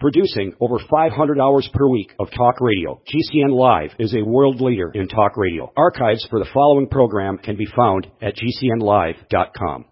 Producing over 500 hours per week of talk radio, GCN Live is a world leader in talk radio. Archives for the following program can be found at GCNlive.com.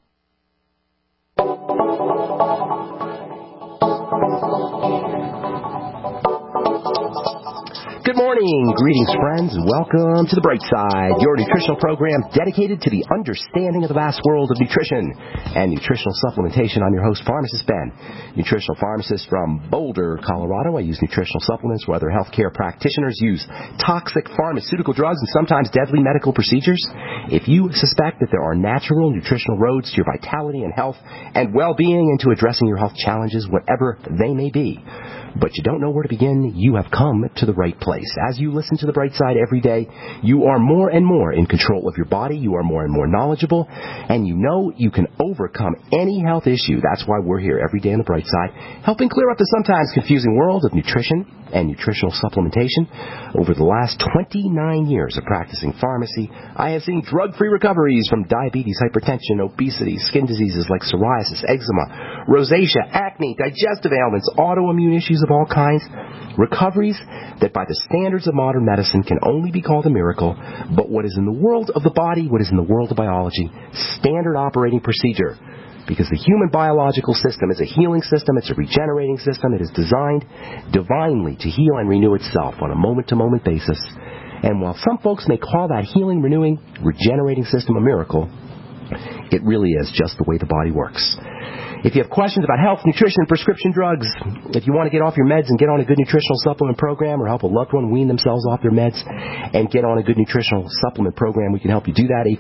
Good morning. Greetings, friends. Welcome to The Bright Side, your nutritional program dedicated to the understanding of the vast world of nutrition and nutritional supplementation. I'm your host, Pharmacist Ben, nutritional pharmacist from Boulder, Colorado. I use nutritional supplements where other healthcare practitioners use toxic pharmaceutical drugs and sometimes deadly medical procedures. If you suspect that there are natural nutritional roads to your vitality and health and well-being and to addressing your health challenges, whatever they may be, but you don't know where to begin, you have come to the right place. As you listen to The Bright Side every day, you are more and more in control of your body, you are more and more knowledgeable, and you know you can overcome any health issue. That's why we're here every day on The Bright Side, helping clear up the sometimes confusing world of nutrition and nutritional supplementation. Over the last 29 years of practicing pharmacy, I have seen drug-free recoveries from diabetes, hypertension, obesity, skin diseases like psoriasis, eczema, rosacea, acne, digestive ailments, autoimmune issues of all kinds. Recoveries that by the standards of modern medicine can only be called a miracle, but what is in the world of the body, what is in the world of biology, standard operating procedure. Because the human biological system is a healing system, it's a regenerating system, it is designed divinely to heal and renew itself on a moment-to-moment basis. And while some folks may call that healing, renewing, regenerating system a miracle, it really is just the way the body works. If you have questions about health, nutrition, prescription drugs, if you want to get off your meds and get on a good nutritional supplement program or help a loved one wean themselves off their meds and get on a good nutritional supplement program, we can help you do that.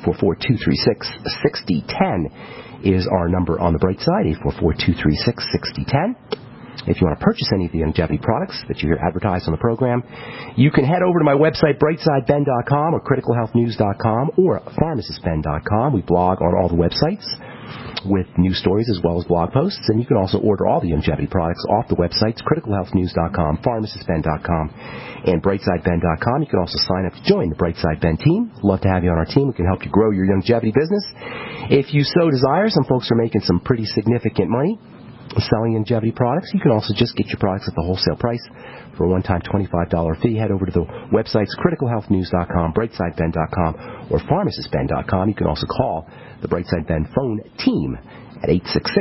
844-236-6010 is our number on The Bright Side, 844-236-6010. If you want to purchase any of the longevity products that you hear advertised on the program, you can head over to my website, brightsideben.com or criticalhealthnews.com or pharmacistben.com. We blog on all the websites with news stories as well as blog posts, and you can also order all the longevity products off the websites, criticalhealthnews.com, pharmacistben.com, and brightsideben.com. You can also sign up to join the Brightside Ben team. Love to have you on our team. We can help you grow your longevity business. If you so desire, some folks are making some pretty significant money selling longevity products. You can also just get your products at the wholesale price for a one-time $25 fee. Head over to the websites criticalhealthnews.com, brightsideben.com, or pharmacistben.com. You can also call the Brightside Ben phone team at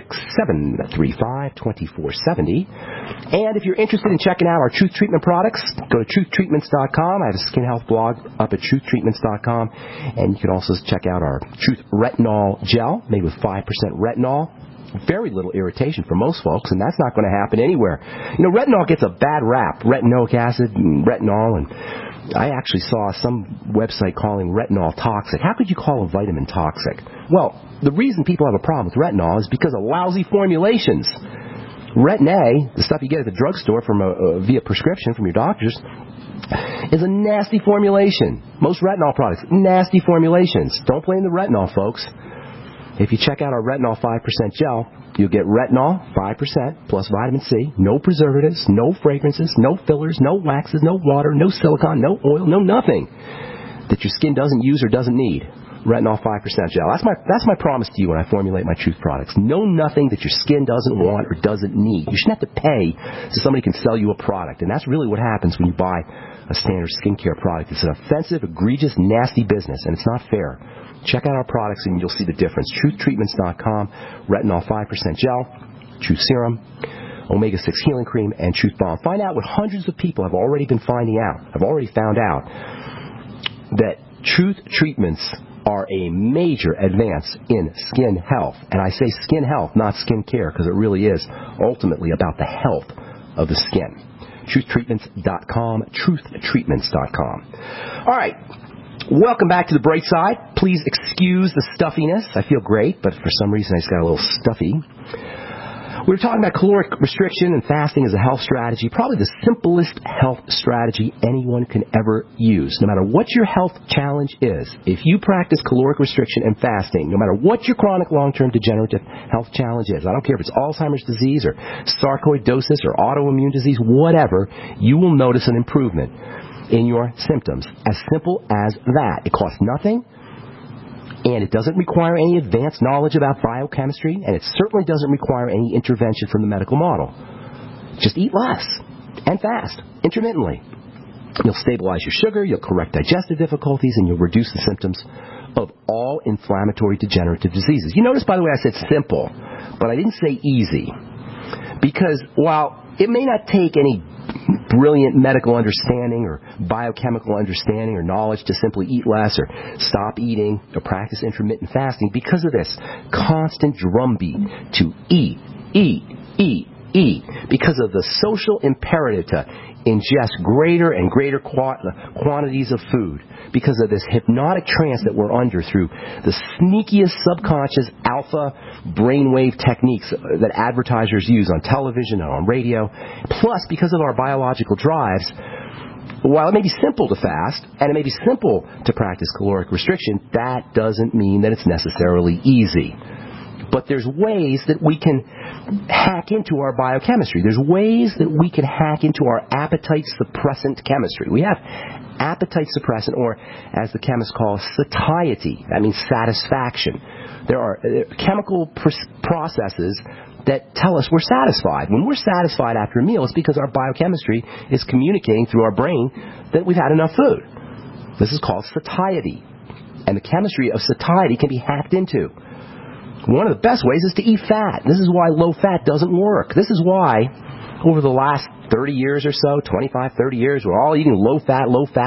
866-735-2470. And if you're interested in checking out our Truth Treatment products, go to truthtreatments.com. I have a skin health blog up at truthtreatments.com. And you can also check out our Truth Retinol Gel made with 5% retinol. Very little irritation for most folks, and that's not going to happen anywhere. You know, retinol gets a bad rap, retinoic acid and retinol, and I actually saw some website calling retinol toxic. How could you call a vitamin toxic? Well, the reason people have a problem with retinol is because of lousy formulations. Retin-A, the stuff you get at the drugstore from via prescription from your doctors, is a nasty formulation. Most retinol products, nasty formulations. Don't blame the retinol, folks. If you check out our retinol 5% gel, you'll get retinol 5% plus vitamin C, no preservatives, no fragrances, no fillers, no waxes, no water, no silicone, no oil, no nothing that your skin doesn't use or doesn't need. Retinol 5% gel. That's my promise to you when I formulate my Truth products. No nothing that your skin doesn't want or doesn't need. You shouldn't have to pay so somebody can sell you a product. And that's really what happens when you buy a standard skincare product. It's an offensive, egregious, nasty business, and it's not fair. Check out our products and you'll see the difference. TruthTreatments.com, Retinol 5% Gel, Truth Serum, Omega-6 Healing Cream, and Truth Balm. Find out what hundreds of people have already been finding out, have already found out, that Truth Treatments are a major advance in skin health. And I say skin health, not skin care, because it really is ultimately about the health of the skin. TruthTreatments.com, TruthTreatments.com. All right. Welcome back to The Bright Side. Please excuse the stuffiness. I feel great, but for some reason I just got a little stuffy. We were talking about caloric restriction and fasting as a health strategy, probably the simplest health strategy anyone can ever use. No matter what your health challenge is, if you practice caloric restriction and fasting, no matter what your chronic long-term degenerative health challenge is, I don't care if it's Alzheimer's disease or sarcoidosis or autoimmune disease, whatever, you will notice an improvement in your symptoms. As simple as that. It costs nothing, and it doesn't require any advanced knowledge about biochemistry, and it certainly doesn't require any intervention from the medical model. Just eat less and fast, intermittently. You'll stabilize your sugar, you'll correct digestive difficulties, and you'll reduce the symptoms of all inflammatory degenerative diseases. You notice, by the way, I said simple, but I didn't say easy. Because while it may not take any brilliant medical understanding or biochemical understanding or knowledge to simply eat less or stop eating or practice intermittent fasting, because of this constant drumbeat to eat, because of the social imperative to ingest greater and greater quantities of food, because of this hypnotic trance that we're under through the sneakiest subconscious alpha brainwave techniques that advertisers use on television and on radio, plus because of our biological drives. While it may be simple to fast, and it may be simple to practice caloric restriction, that doesn't mean that it's necessarily easy. But there's ways that we can hack into our biochemistry. There's ways that we can hack into our appetite suppressant chemistry. We have appetite suppressant, or as the chemists call it, satiety. That means satisfaction. There are chemical processes that tell us we're satisfied. When we're satisfied after a meal, it's because our biochemistry is communicating through our brain that we've had enough food. This is called satiety. And the chemistry of satiety can be hacked into. One of the best ways is to eat fat. This is why low fat doesn't work. This is why over the last 30 years or so, 25, 30 years, we're all eating low fat,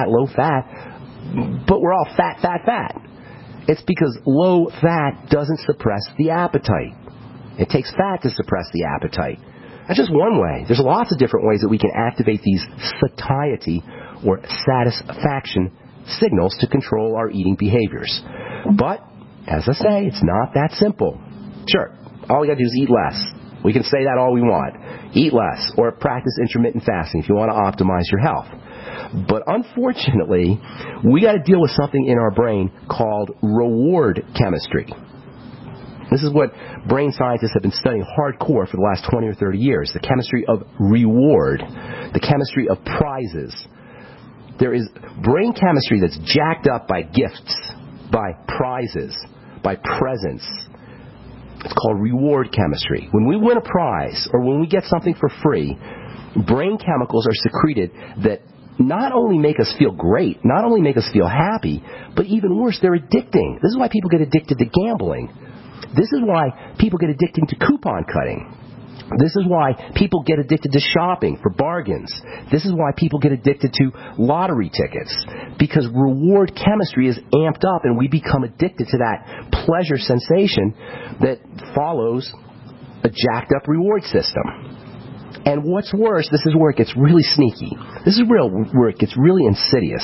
but we're all fat. It's because low fat doesn't suppress the appetite. It takes fat to suppress the appetite. That's just one way. There's lots of different ways that we can activate these satiety or satisfaction signals to control our eating behaviors. But as I say, it's not that simple. Sure, all we got to do is eat less. We can say that all we want. Eat less or practice intermittent fasting if you want to optimize your health. But unfortunately, we got to deal with something in our brain called reward chemistry. This is what brain scientists have been studying hardcore for the last 20 or 30 years. The chemistry of reward. The chemistry of prizes. There is brain chemistry that's jacked up by gifts, by prizes, by presents. It's called reward chemistry. When we win a prize or when we get something for free, brain chemicals are secreted that not only make us feel great, not only make us feel happy, but even worse, they're addicting. This is why people get addicted to gambling. This is why people get addicted to coupon cutting. This is why people get addicted to shopping for bargains. This is why people get addicted to lottery tickets. Because reward chemistry is amped up and we become addicted to that pleasure sensation that follows a jacked up reward system. And what's worse, this is where it gets really sneaky. This is where it gets really insidious.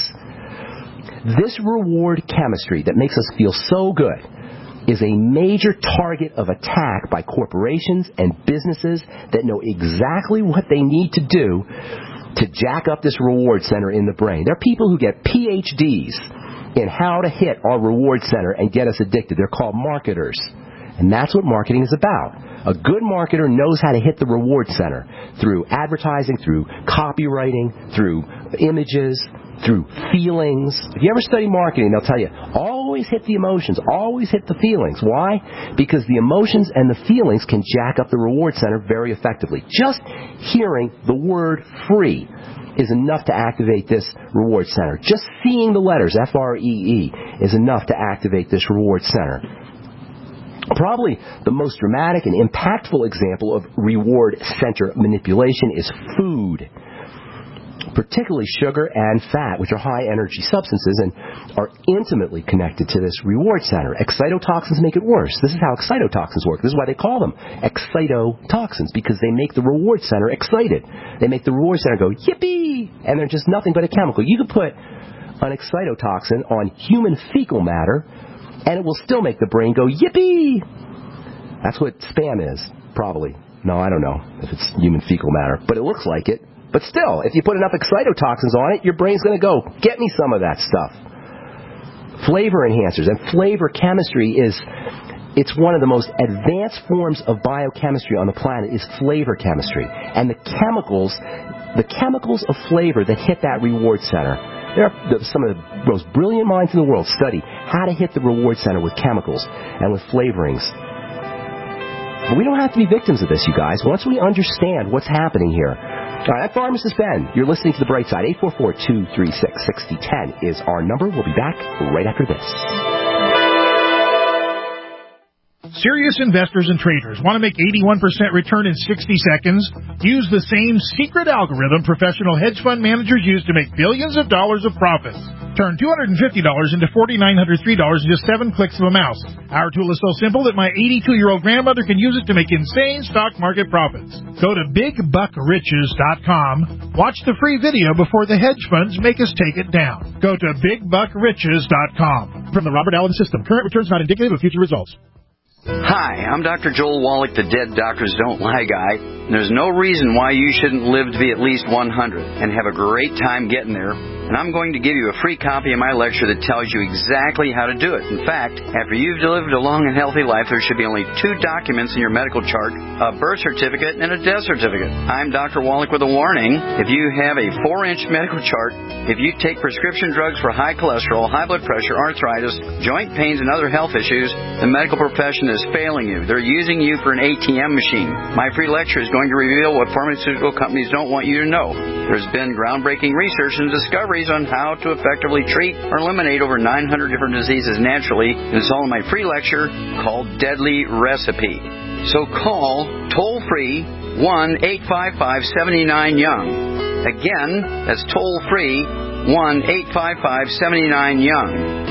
This reward chemistry that makes us feel so good is a major target of attack by corporations and businesses that know exactly what they need to do to jack up this reward center in the brain. There are people who get PhDs in how to hit our reward center and get us addicted. They're called marketers. And that's what marketing is about. A good marketer knows how to hit the reward center through advertising, through copywriting, through images, through feelings. If you ever study marketing, they'll tell you, always hit the emotions, always hit the feelings. Why? Because the emotions and the feelings can jack up the reward center very effectively. Just hearing the word free is enough to activate this reward center. Just seeing the letters, F-R-E-E, is enough to activate this reward center. Probably the most dramatic and impactful example of reward center manipulation is food. Particularly sugar and fat, which are high-energy substances and are intimately connected to this reward center. Excitotoxins make it worse. This is how excitotoxins work. This is why they call them excitotoxins, because they make the reward center excited. They make the reward center go, yippee! And they're just nothing but a chemical. You could put an excitotoxin on human fecal matter, and it will still make the brain go, yippee! That's what spam is, probably. No, I don't know if it's human fecal matter, but it looks like it. But still, if you put enough excitotoxins on it, your brain's going to go, get me some of that stuff. Flavor enhancers and flavor chemistry it's one of the most advanced forms of biochemistry on the planet is flavor chemistry. And the chemicals of flavor that hit that reward center. There are some of the most brilliant minds in the world study how to hit the reward center with chemicals and with flavorings. But we don't have to be victims of this, you guys. Once we understand what's happening here. All right, I'm Pharmacist Ben. You're listening to The Bright Side. 844-236-6010 is our number. We'll be back right after this. Serious investors and traders want to make 81% return in 60 seconds? Use the same secret algorithm professional hedge fund managers use to make billions of dollars of profits. Turn $250 into $4,903 in just 7 clicks of a mouse. Our tool is so simple that my 82-year-old grandmother can use it to make insane stock market profits. Go to BigBuckRiches.com. Watch the free video before the hedge funds make us take it down. Go to BigBuckRiches.com. From the Robert Allen System, current returns not indicative of future results. Hi, I'm Dr. Joel Wallach, the Dead Doctors Don't Lie guy. There's no reason why you shouldn't live to be at least 100 and have a great time getting there. And I'm going to give you a free copy of my lecture that tells you exactly how to do it. In fact, after you've lived a long and healthy life, there should be only 2 documents in your medical chart, a birth certificate and a death certificate. I'm Dr. Wallach with a warning. If you have a 4-inch medical chart, if you take prescription drugs for high cholesterol, high blood pressure, arthritis, joint pains, and other health issues, the medical profession is failing you. They're using you for an ATM machine. My free lecture is going to reveal what pharmaceutical companies don't want you to know. There's been groundbreaking research and discoveries on how to effectively treat or eliminate over 900 different diseases naturally. And it's all in my free lecture called Deadly Recipe. So call toll-free 1-855-79-YOUNG. Again, that's toll-free 1-855-79-YOUNG.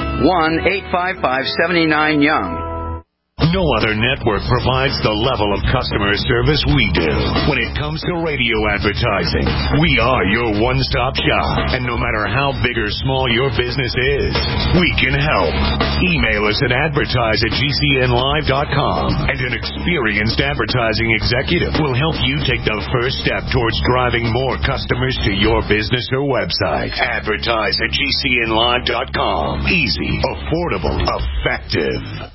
1-855-79-YOUNG. No other network provides the level of customer service we do. When it comes to radio advertising, we are your one-stop shop. And no matter how big or small your business is, we can help. Email us at advertise@gcnlive.com, and an experienced advertising executive will help you take the first step towards driving more customers to your business or website. Advertise@gcnlive.com. Easy, affordable, effective.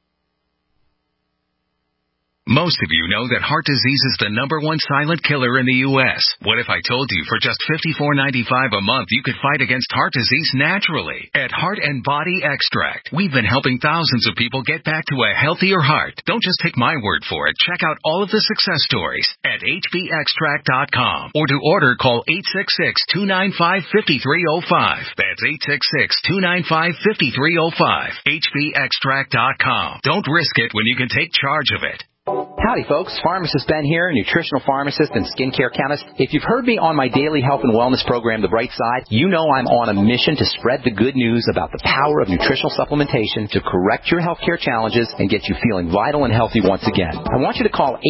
Most of you know that heart disease is the #1 silent killer in the U.S. What if I told you for just $54.95 a month you could fight against heart disease naturally? At Heart and Body Extract, we've been helping thousands of people get back to a healthier heart. Don't just take my word for it. Check out all of the success stories at hbextract.com. Or to order, call 866-295-5305. That's 866-295-5305. hbextract.com. Don't risk it when you can take charge of it. Howdy, folks. Pharmacist Ben here, nutritional pharmacist and skincare chemist. If you've heard me on my daily health and wellness program, The Bright Side, you know I'm on a mission to spread the good news about the power of nutritional supplementation to correct your healthcare challenges and get you feeling vital and healthy once again. I want you to call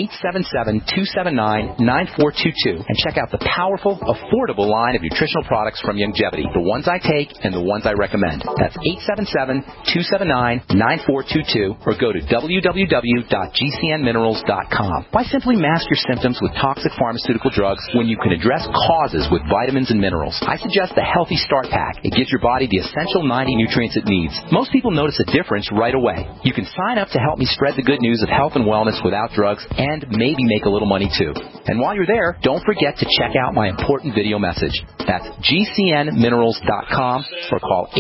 877-279-9422 and check out the powerful, affordable line of nutritional products from Youngevity, the ones I take and the ones I recommend. That's 877-279-9422 or go to www.gcnminerals.com. Why simply mask your symptoms with toxic pharmaceutical drugs when you can address causes with vitamins and minerals? I suggest the Healthy Start Pack. It gives your body the essential 90 nutrients it needs. Most people notice a difference right away. You can sign up to help me spread the good news of health and wellness without drugs and maybe make a little money too. And while you're there, don't forget to check out my important video message. That's gcnminerals.com or call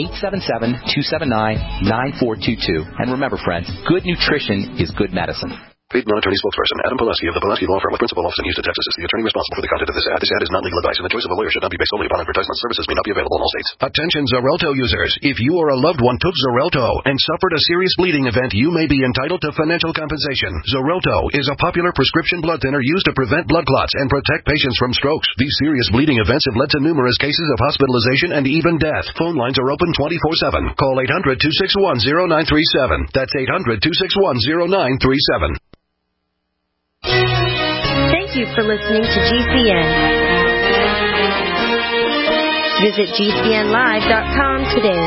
877-279-9422. And remember, friends, good nutrition is good medicine. Paid non-attorney spokesperson Adam Pulaski of the Pulaski Law Firm with principal office in Houston, Texas, is the attorney responsible for the content of this ad. This ad is not legal advice, and the choice of a lawyer should not be based solely upon advertisement. Services may not be available in all states. Attention Xarelto users. If you or a loved one took Xarelto and suffered a serious bleeding event, you may be entitled to financial compensation. Xarelto is a popular prescription blood thinner used to prevent blood clots and protect patients from strokes. These serious bleeding events have led to numerous cases of hospitalization and even death. Phone lines are open 24/7. Call 800-261-0937. That's 800-261-0937. Thank you for listening to GCN. Visit GCNlive.com today.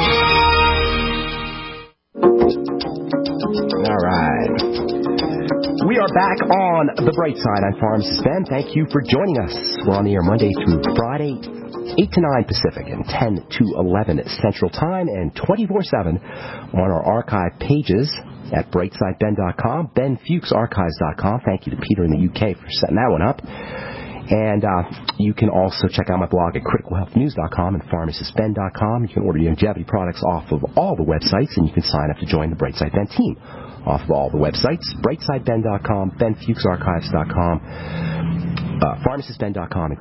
All right. We are back on The Bright Side. I'm Pharmacist Ben. Thank you for joining us. We're on the air Monday through Friday, 8 to 9 Pacific and 10 to 11 Central Time, and 24/7 on our archive pages at brightsideben.com, benfuchsarchives.com. Thank you to Peter in the UK for setting that one up. And you can also check out my blog at criticalhealthnews.com and pharmacistben.com. You can order longevity products off of all the websites, and you can sign up to join the Brightside Ben team off of all the websites, brightsideben.com, benfuchsarchives.com, pharmacistben.com, and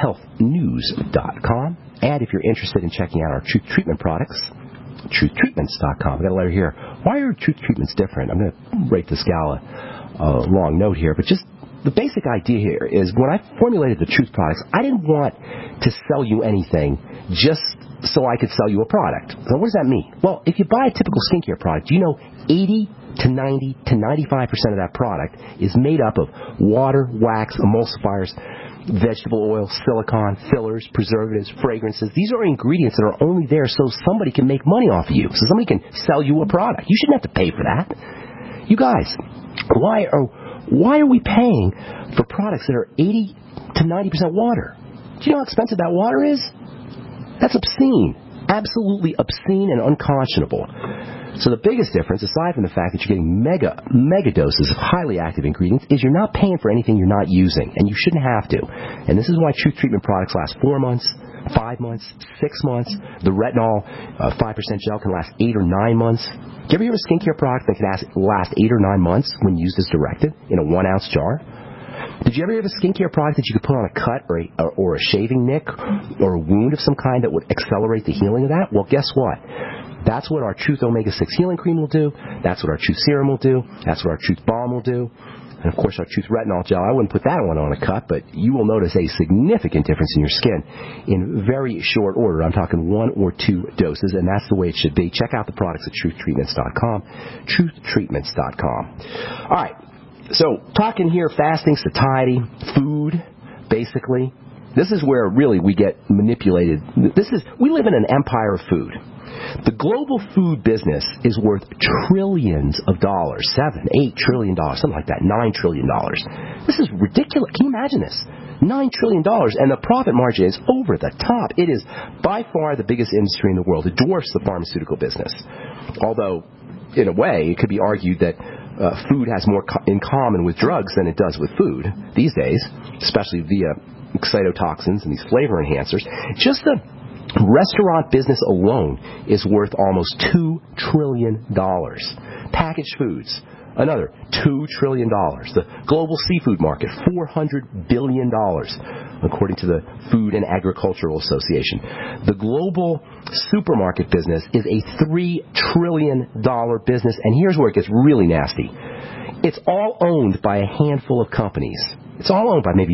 criticalhealthnews.com. And if you're interested in checking out our Truth Treatment products, truthtreatments.com. I've got a letter here. Why are Truth Treatments different? I'm going to write this gal a long note here, but just the basic idea here is when I formulated the Truth products, I didn't want to sell you anything just so I could sell you a product. So what does that mean? Well, if you buy a typical skincare product, you know 80 to 90 to 95% of that product is made up of water, wax, emulsifiers, vegetable oil, silicone, fillers, preservatives, fragrances. These are ingredients that are only there so somebody can make money off of you, so somebody can sell you a product. You shouldn't have to pay for that. You guys, why are we paying for products that are 80 to 90% water? Do you know how expensive that water is? That's obscene. Absolutely obscene and unconscionable. So the biggest difference, aside from the fact that you're getting mega doses of highly active ingredients, is you're not paying for anything you're not using, and you shouldn't have to. And this is why Truth Treatment products last 4 months, 5 months, 6 months. The retinol 5% gel can last 8 or 9 months. Do you ever hear of a skincare product that can last 8 or 9 months when used as directed in a 1-ounce jar? Did you ever hear of a skincare product that you could put on a cut or a shaving nick or a wound of some kind that would accelerate the healing of that? Well, guess what? That's what our Truth Omega-6 Healing Cream will do. That's what our Truth Serum will do. That's what our Truth Balm will do. And, of course, our Truth Retinol Gel, I wouldn't put that one on a cut, but you will notice a significant difference in your skin in very short order. I'm talking 1 or 2 doses, and that's the way it should be. Check out the products at truthtreatments.com, truthtreatments.com. All right, so talking here fasting, satiety, food, basically. This is where really we get manipulated. We live in an empire of food. The global food business is worth trillions of dollars, $7, $8 trillion, something like that, $9 trillion. This is ridiculous. Can you imagine this? $9 trillion, and the profit margin is over the top. It is by far the biggest industry in the world. It dwarfs the pharmaceutical business. Although, in a way, it could be argued that food has more in common with drugs than it does with food these days, especially via excitotoxins and these flavor enhancers. Just the restaurant business alone is worth almost $2 trillion. Packaged foods, another $2 trillion. The global seafood market, $400 billion, according to the Food and Agricultural Association. The global supermarket business is a $3 trillion business, and here's where it gets really nasty. It's all owned by a handful of companies. It's all owned by maybe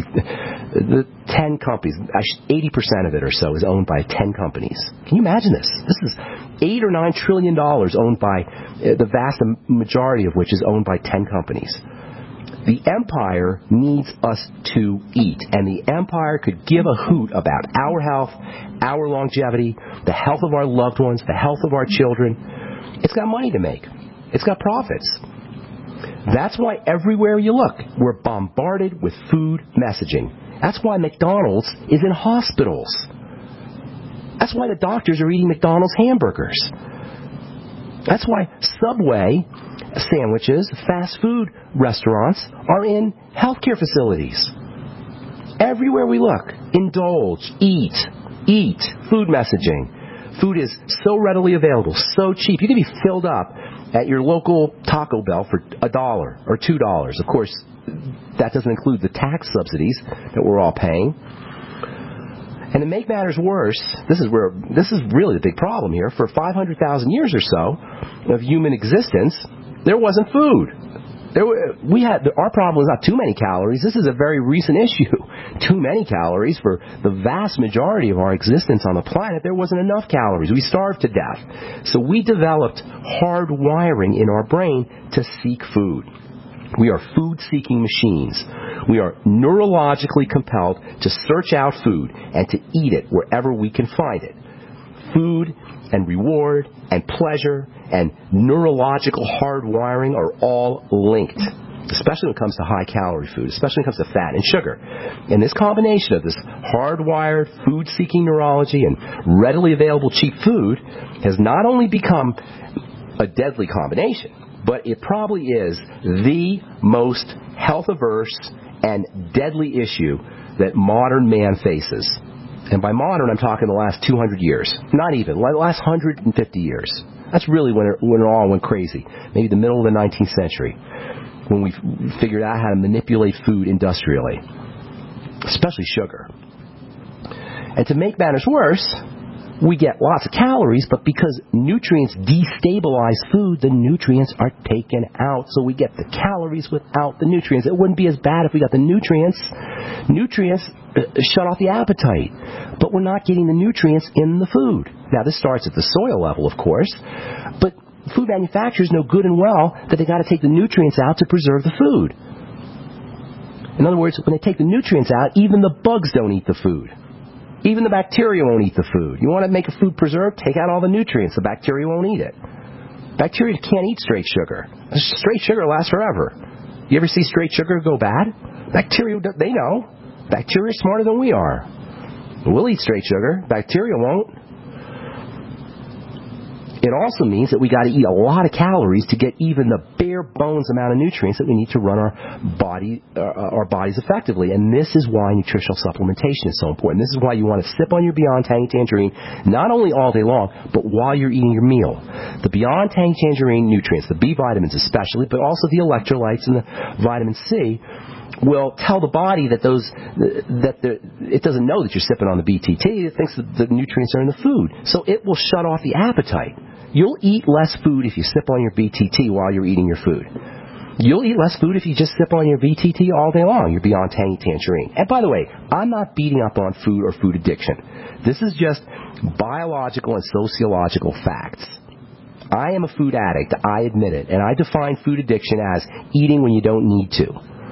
10 companies. 80% of it or so is owned by 10 companies. Can you imagine this? This is $8 or $9 trillion owned by the vast majority of which is owned by 10 companies. The empire needs us to eat, and the empire could give a hoot about our health, our longevity, the health of our loved ones, the health of our children. It's got money to make. It's got profits. That's why everywhere you look, we're bombarded with food messaging. That's why McDonald's is in hospitals. That's why the doctors are eating McDonald's hamburgers. That's why Subway sandwiches, fast food restaurants, are in healthcare facilities. Everywhere we look, indulge, eat, food messaging. Food is so readily available, so cheap. You can be filled up at your local Taco Bell for $1 or $2. Of course, that doesn't include the tax subsidies that we're all paying. And to make matters worse, this is really the big problem here. For 500,000 years or so of human existence, there wasn't food. Our problem was not too many calories. This is a very recent issue. Too many calories for the vast majority of our existence on the planet. There wasn't enough calories. We starved to death. So we developed hard wiring in our brain to seek food. We are food-seeking machines. We are neurologically compelled to search out food and to eat it wherever we can find it. Food and reward and pleasure and neurological hardwiring are all linked, especially when it comes to high-calorie food, especially when it comes to fat and sugar. And this combination of this hardwired, food-seeking neurology and readily available cheap food has not only become a deadly combination, but it probably is the most health-averse and deadly issue that modern man faces, and by modern I'm talking the last 200 years, not even, the last 150 years. That's really when it all went crazy, maybe the middle of the 19th century, when we figured out how to manipulate food industrially, especially sugar. And to make matters worse, we get lots of calories, but because nutrients destabilize food, the nutrients are taken out. So we get the calories without the nutrients. It wouldn't be as bad if we got the nutrients. Nutrients shut off the appetite, but we're not getting the nutrients in the food. Now, this starts at the soil level, of course, but food manufacturers know good and well that they got to take the nutrients out to preserve the food. In other words, when they take the nutrients out, even the bugs don't eat the food. Even the bacteria won't eat the food. You want to make a food preserved? Take out all the nutrients. The bacteria won't eat it. Bacteria can't eat straight sugar. Straight sugar lasts forever. You ever see straight sugar go bad? Bacteria, they know. Bacteria are smarter than we are. We'll eat straight sugar. Bacteria won't. It also means that we got to eat a lot of calories to get even the bare bones amount of nutrients that we need to run our bodies effectively. And this is why nutritional supplementation is so important. This is why you want to sip on your Beyond Tangy Tangerine not only all day long, but while you're eating your meal. The Beyond Tangy Tangerine nutrients, the B vitamins especially, but also the electrolytes and the vitamin C, will tell the body that it doesn't know that you're sipping on the BTT. It thinks that the nutrients are in the food. So it will shut off the appetite. You'll eat less food if you sip on your BTT while you're eating your food. You'll eat less food if you just sip on your BTT all day long, your Beyond Tangy Tangerine. And by the way, I'm not beating up on food or food addiction. This is just biological and sociological facts. I am a food addict, I admit it, and I define food addiction as eating when you don't need to.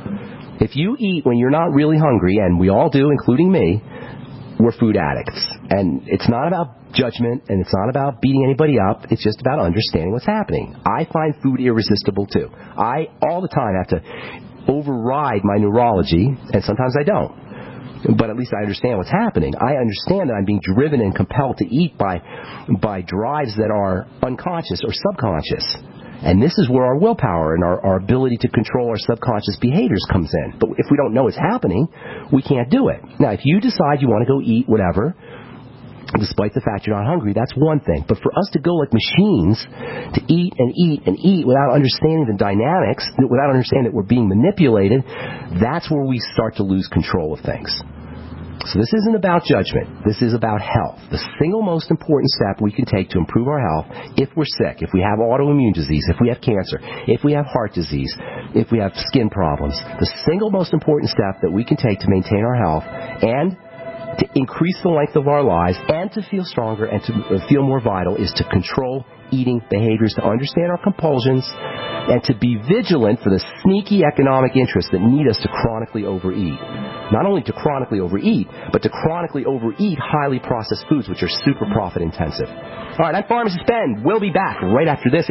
If you eat when you're not really hungry, and we all do, including me, we're food addicts. And it's not about judgment, and it's not about beating anybody up. It's just about understanding what's happening. I find food irresistible, too. I, all the time, have to override my neurology, and sometimes I don't. But at least I understand what's happening. I understand that I'm being driven and compelled to eat by drives that are unconscious or subconscious. And this is where our willpower and our ability to control our subconscious behaviors comes in. But if we don't know it's happening, we can't do it. Now, if you decide you want to go eat whatever, despite the fact you're not hungry, that's one thing. But for us to go like machines to eat and eat and eat without understanding the dynamics, without understanding that we're being manipulated, that's where we start to lose control of things. So this isn't about judgment. This is about health. The single most important step we can take to improve our health if we're sick, if we have autoimmune disease, if we have cancer, if we have heart disease, if we have skin problems, the single most important step that we can take to maintain our health and to increase the length of our lives and to feel stronger and to feel more vital is to control eating behaviors, to understand our compulsions, and to be vigilant for the sneaky economic interests that need us to chronically overeat. Not only to chronically overeat, but to chronically overeat highly processed foods, which are super profit intensive. All right, I'm Pharmacist Ben. We'll be back right after this.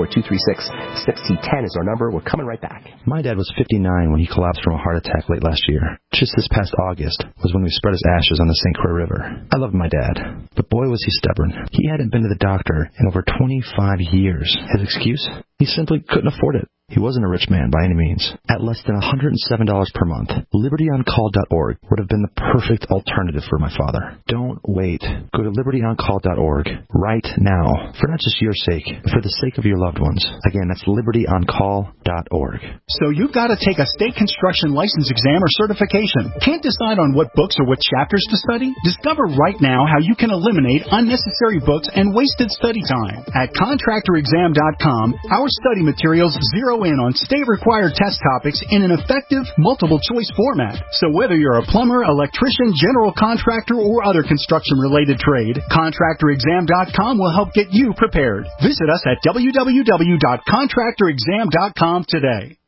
844-236-6010 is our number. We're coming right back. My dad was 59 when he collapsed from a heart attack late last year. Just this past August was when we spread his ashes on the St. Croix River. I loved my dad, but boy was he stubborn. He hadn't been to the doctor in over 25 years. His excuse? He simply couldn't afford it. He wasn't a rich man by any means. At less than $107 per month, LibertyOnCall.org would have been the perfect alternative for my father. Don't wait. Go to LibertyOnCall.org right now, for not just your sake, but for the sake of your loved ones. Again, that's LibertyOnCall.org. So you've got to take a state construction license exam or certification. Can't decide on what books or what chapters to study? Discover right now how you can eliminate unnecessary books and wasted study time. At ContractorExam.com, our study materials zero in on state-required test topics in an effective, multiple-choice format. So whether you're a plumber, electrician, general contractor, or other construction-related trade, ContractorExam.com will help get you prepared. Visit us at www.contractorexam.com today.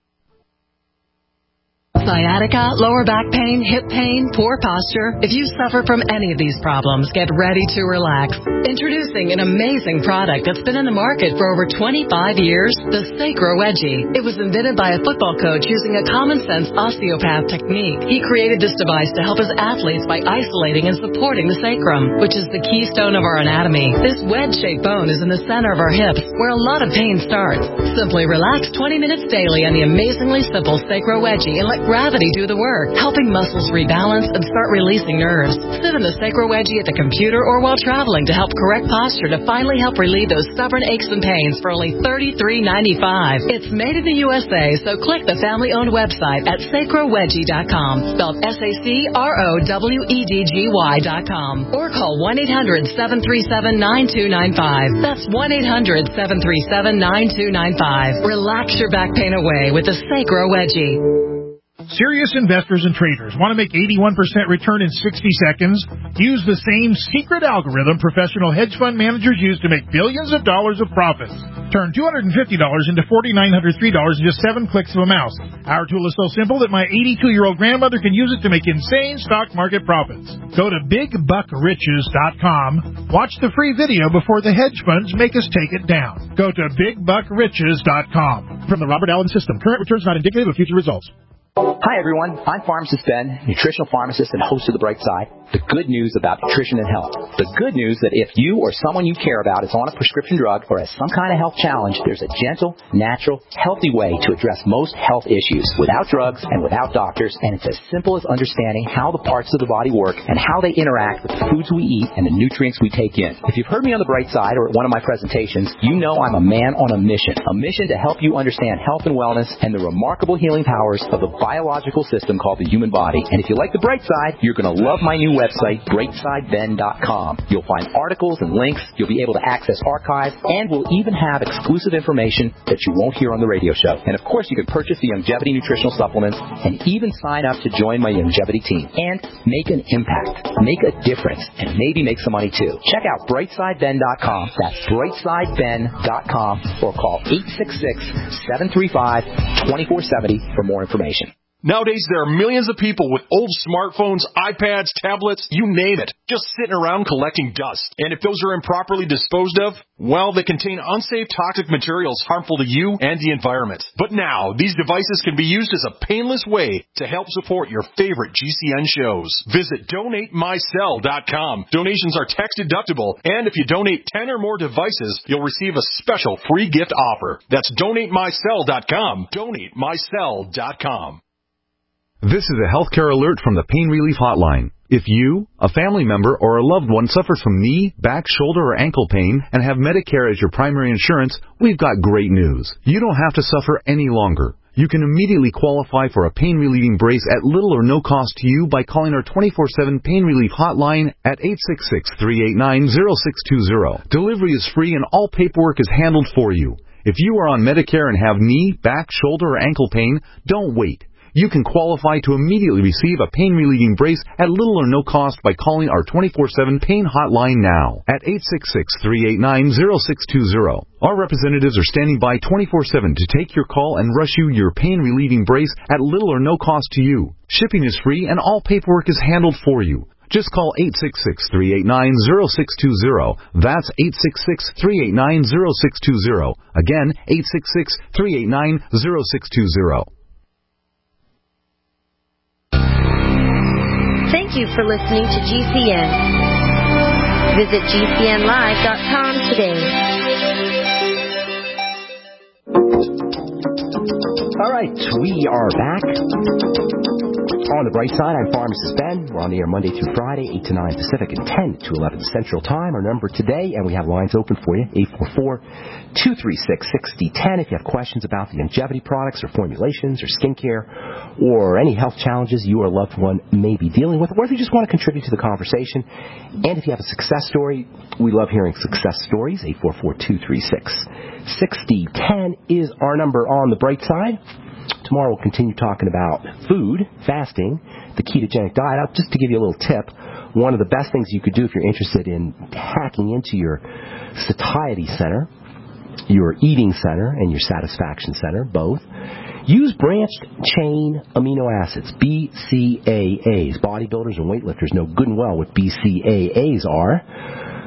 Sciatica, lower back pain, hip pain, poor posture. If you suffer from any of these problems, get ready to relax. Introducing an amazing product that's been in the market for over 25 years, the Sacro Wedgie. It was invented by a football coach using a common-sense osteopath technique. He created this device to help his athletes by isolating and supporting the sacrum, which is the keystone of our anatomy. This wedge-shaped bone is in the center of our hips, where a lot of pain starts. Simply relax 20 minutes daily on the amazingly simple Sacro Wedgie and let gravity do the work, helping muscles rebalance and start releasing nerves. Sit in the Sacro Wedgie at the computer or while traveling to help correct posture to finally help relieve those stubborn aches and pains for only $33.95. It's made in the USA, so click the family-owned website at sacrowedgie.com, spelled SACROWEDGY.com, or call 1-800-737-9295. That's 1-800-737-9295. Relax your back pain away with the Sacro Wedgie. Serious investors and traders want to make 81% return in 60 seconds? Use the same secret algorithm professional hedge fund managers use to make billions of dollars of profits. Turn $250 into $4,903 in just 7 clicks of a mouse. Our tool is so simple that my 82-year-old grandmother can use it to make insane stock market profits. Go to BigBuckRiches.com. Watch the free video before the hedge funds make us take it down. Go to BigBuckRiches.com. From the Robert Allen System, current returns not indicative of future results. Hi, everyone. I'm Pharmacist Ben, nutritional pharmacist and host of The Bright Side. The good news about nutrition and health. The good news that if you or someone you care about is on a prescription drug or has some kind of health challenge, there's a gentle, natural, healthy way to address most health issues without drugs and without doctors, and it's as simple as understanding how the parts of the body work and how they interact with the foods we eat and the nutrients we take in. If you've heard me on The Bright Side or at one of my presentations, you know I'm a man on a mission to help you understand health and wellness and the remarkable healing powers of the biological system called the human body. And if you like The Bright Side, you're going to love my new website, brightsideben.com. You'll find articles and links, you'll be able to access archives, and we'll even have exclusive information that you won't hear on the radio show. And of course, you can purchase the Longevity nutritional supplements and even sign up to join my Longevity team and make an impact, make a difference, and maybe make some money too. Check out brightsideben.com. That's brightsideben.com, or call 866-735-2470 for more information. Nowadays, there are millions of people with old smartphones, iPads, tablets, you name it, just sitting around collecting dust. And if those are improperly disposed of, well, they contain unsafe toxic materials harmful to you and the environment. But now, these devices can be used as a painless way to help support your favorite GCN shows. Visit DonateMyCell.com. Donations are tax deductible, and if you donate 10 or more devices, you'll receive a special free gift offer. That's DonateMyCell.com. DonateMyCell.com. This is a healthcare alert from the Pain Relief Hotline. If you, a family member, or a loved one suffers from knee, back, shoulder, or ankle pain and have Medicare as your primary insurance, we've got great news. You don't have to suffer any longer. You can immediately qualify for a pain-relieving brace at little or no cost to you by calling our 24/7 Pain Relief Hotline at 866-389-0620. Delivery is free and all paperwork is handled for you. If you are on Medicare and have knee, back, shoulder, or ankle pain, don't wait. You can qualify to immediately receive a pain-relieving brace at little or no cost by calling our 24/7 Pain Hotline now at 866-389-0620. Our representatives are standing by 24/7 to take your call and rush you your pain-relieving brace at little or no cost to you. Shipping is free and all paperwork is handled for you. Just call 866-389-0620. That's 866-389-0620. Again, 866-389-0620. Thank you for listening to GCN. Visit GCNlive.com today. All right, we are back. On the bright side, I'm Pharmacist Ben. We're on the air Monday through Friday, 8 to 9 Pacific and 10 to 11 Central Time. Our number today, and we have lines open for you, 844-236-6010. If you have questions about the longevity products or formulations or skincare or any health challenges you or a loved one may be dealing with, or if you just want to contribute to the conversation. And if you have a success story, we love hearing success stories. 844-236-6010 is our number on the bright side. Tomorrow we'll continue talking about food, fasting, the ketogenic diet. Just to give you a little tip, one of the best things you could do if you're interested in hacking into your satiety center, your eating center, and your satisfaction center, both, use branched chain amino acids, BCAAs. Bodybuilders and weightlifters know good and well what BCAAs are.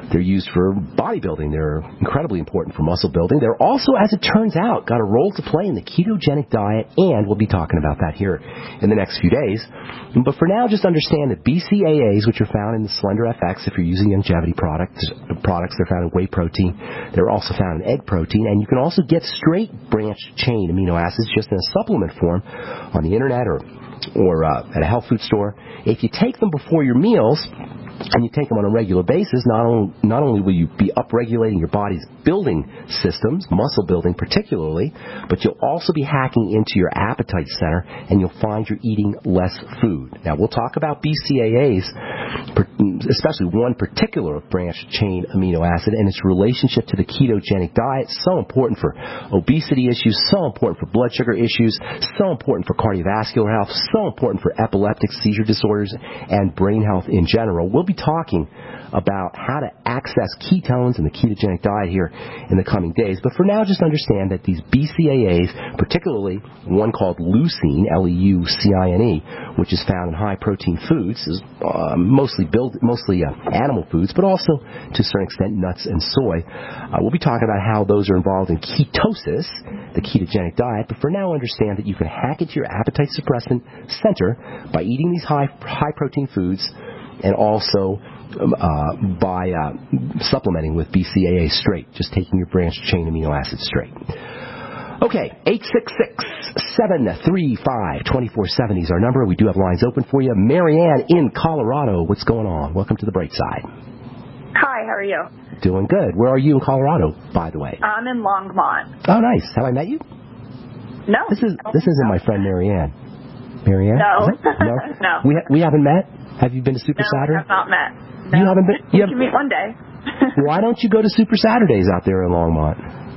They're used for bodybuilding. They're incredibly important for muscle building. They're also, as it turns out, got a role to play in the ketogenic diet, and we'll be talking about that here in the next few days. But for now, just understand that BCAAs, which are found in the Slender FX, if you're using longevity products, they're found in whey protein. They're also found in egg protein, and you can also get straight branched chain amino acids just in a supplement form on the internet or at a health food store. If you take them before your meals, and you take them on a regular basis, not only will you be upregulating your body's building systems, muscle building particularly, but you'll also be hacking into your appetite center, and you'll find you're eating less food. Now, we'll talk about BCAAs, especially one particular branched chain amino acid, and its relationship to the ketogenic diet. So important for obesity issues, so important for blood sugar issues, so important for cardiovascular health, so important for epileptic seizure disorders and brain health in general. We'll be talking about how to access ketones in the ketogenic diet here in the coming days. But for now, just understand that these BCAAs, particularly one called leucine, Leucine, which is found in high-protein foods, is mostly animal foods, but also to a certain extent nuts and soy. We'll be talking about how those are involved in ketosis, the ketogenic diet. But for now, understand that you can hack into your appetite suppressant center by eating these high-protein foods, and also by supplementing with BCAA straight, just taking your branched chain amino acids straight. Okay, 866-735-2470 is our number. We do have lines open for you. Marianne in Colorado, what's going on? Welcome to the Bright Side. Hi, how are you? Doing good. Where are you in Colorado, by the way? I'm in Longmont. Oh, nice. Have I met you? No. This isn't my friend Marianne. Marianne? No. No? No. We haven't met? Have you been to Super Saturday? No, we have not met. No. You haven't been? We can meet one day. Why don't you go to Super Saturdays out there in Longmont?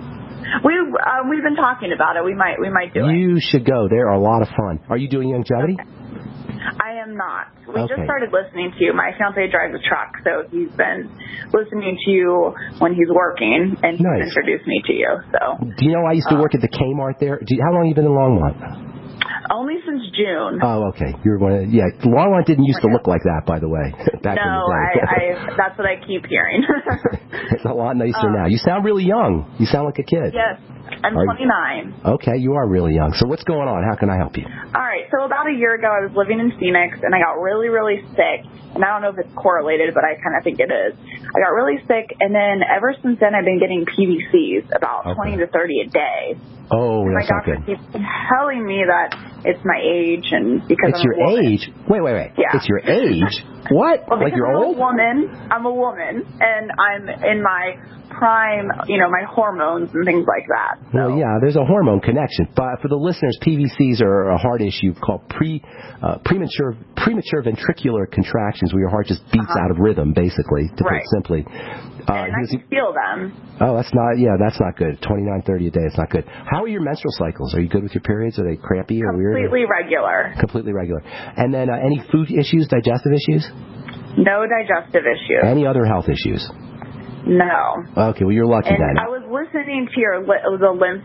We've been talking about it. We might do it. You should go. They're a lot of fun. Are you doing longevity? I am not. We just started listening to you. My fiance drives a truck, so he's been listening to you when he's working, and he's introduced me to you. So. Do you know I used to work at the Kmart there? How long have you been in Longmont? Only since June. Oh, okay. You're going to, Longmont didn't used to look like that, by the way. Back in the day. That's what I keep hearing. It's a lot nicer now. You sound really young. You sound like a kid. Yes, I'm 29. Okay, you are really young. So what's going on? How can I help you? All right, so about a year ago, I was living in Phoenix, and I got really, really sick. And I don't know if it's correlated, but I kind of think it is. I got really sick, and then ever since then, I've been getting PVCs, about 20 to 30 a day. Oh, that's not good. My doctor keeps telling me that it's my age, and because it's I'm a woman. Age? Wait. Yeah. It's your age? What? Well, like you're old? I'm a woman, and I'm in my prime, my hormones and things like that. So. Well, yeah, there's a hormone connection. But for the listeners, PVCs are a heart issue called premature ventricular contractions, where your heart just beats out of rhythm, basically, to put it simply. And I can feel them. Oh, that's not good. 29, 30 a day, it's not good. How are your menstrual cycles? Are you good with your periods? Are they crappy or weird? Completely regular. Completely regular. And then any food issues, digestive issues? No digestive issues. Any other health issues? No. Okay, well, you're lucky then. I was listening to the lymph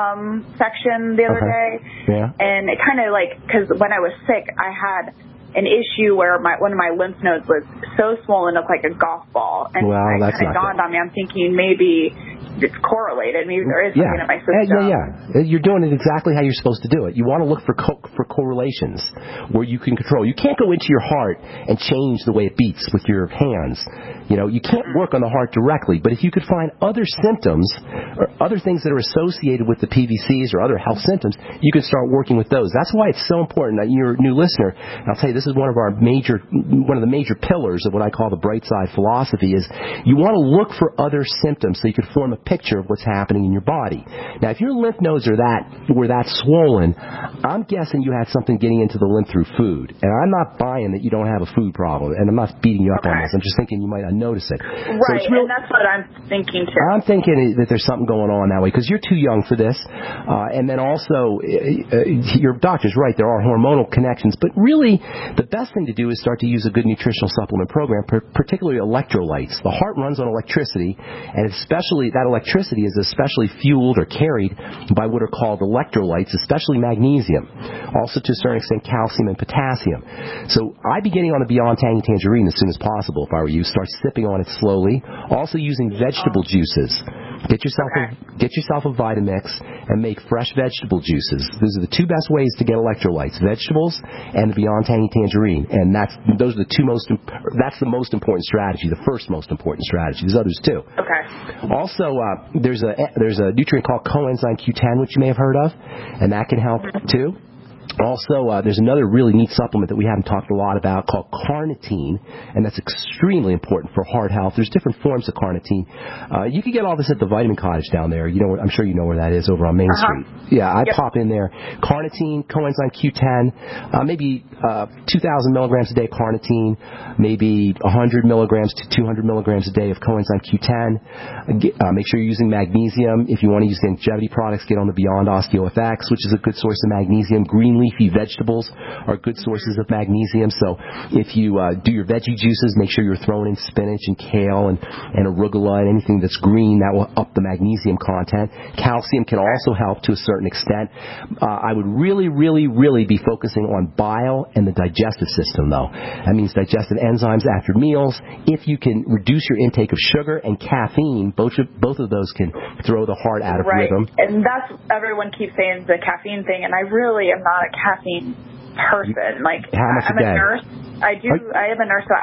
section the other day. Yeah. And it kind of because when I was sick, I had an issue where one of my lymph nodes was so swollen it looked like a golf ball. And that's kind of dawned on me. I'm thinking maybe it's correlated. Maybe there is something in my system. Yeah. You're doing it exactly how you're supposed to do it. You want to look for correlations where you can control. You can't go into your heart and change the way it beats with your hands. You can't work on the heart directly, but if you could find other symptoms or other things that are associated with the PVCs or other health symptoms, you can start working with those. That's why it's so important that you're a new listener. And I'll tell you, this is one of the major pillars of what I call the Bright Side philosophy is you want to look for other symptoms so you can form a picture of what's happening in your body. Now, if your lymph nodes were that swollen, I'm guessing you had something getting into the lymph through food. And I'm not buying that you don't have a food problem, and I'm not beating you up on this. I'm just thinking you might not notice it. Right, and that's what I'm thinking too. I'm thinking that there's something going on that way because you're too young for this. And then also, your doctor's right, there are hormonal connections, but really the best thing to do is start to use a good nutritional supplement program, particularly electrolytes. The heart runs on electricity, and especially that electricity is especially fueled or carried by what are called electrolytes, especially magnesium, also to a certain extent calcium and potassium. So I'd be getting on the Beyond Tangy Tangerine as soon as possible if I were you. Start sipping on it slowly. Also using vegetable juices. Get yourself a Vitamix and make fresh vegetable juices. Those are the two best ways to get electrolytes: vegetables and the Beyond Tangy Tangerine. And that's the most important strategy, the first most important strategy. There's others too. Okay. Also, there's a nutrient called coenzyme Q10, which you may have heard of, and that can help too. Also, there's another really neat supplement that we haven't talked a lot about called carnitine, and that's extremely important for heart health. There's different forms of carnitine. You can get all this at the Vitamin Cottage down there. You know, I'm sure you know where that is, over on Main Street. Yeah, I pop in there. Carnitine, coenzyme Q10, maybe 2,000 milligrams a day of carnitine, maybe 100 milligrams to 200 milligrams a day of coenzyme Q10. Make sure you're using magnesium. If you want to use longevity products, get on the Beyond OsteoFX, which is a good source of magnesium. Green leafy vegetables are good sources of magnesium. So if you do your veggie juices, make sure you're throwing in spinach and kale and arugula and anything that's green. That will up the magnesium content. Calcium can also help to a certain extent. I would really, really, really be focusing on bile and the digestive system, though. That means digestive enzymes after meals. If you can reduce your intake of sugar and caffeine, both of those can throw the heart out of rhythm. And that's, everyone keeps saying the caffeine thing, and I really am not a caffeine person. Like, I'm a nurse. I am a nurse, so